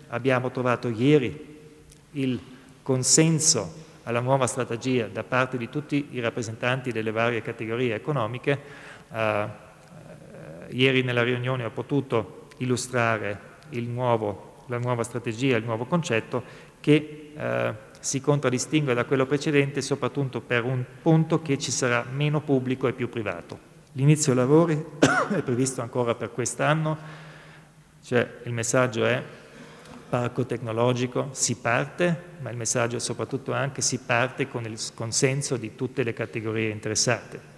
abbiamo trovato ieri il consenso alla nuova strategia da parte di tutti i rappresentanti delle varie categorie economiche. Ieri nella riunione ho potuto illustrare la nuova strategia, il nuovo concetto che si contraddistingue da quello precedente soprattutto per un punto che ci sarà meno pubblico e più privato. L'inizio lavori è previsto ancora per quest'anno, cioè il messaggio è parco tecnologico, si parte, ma il messaggio è soprattutto anche si parte con il consenso di tutte le categorie interessate.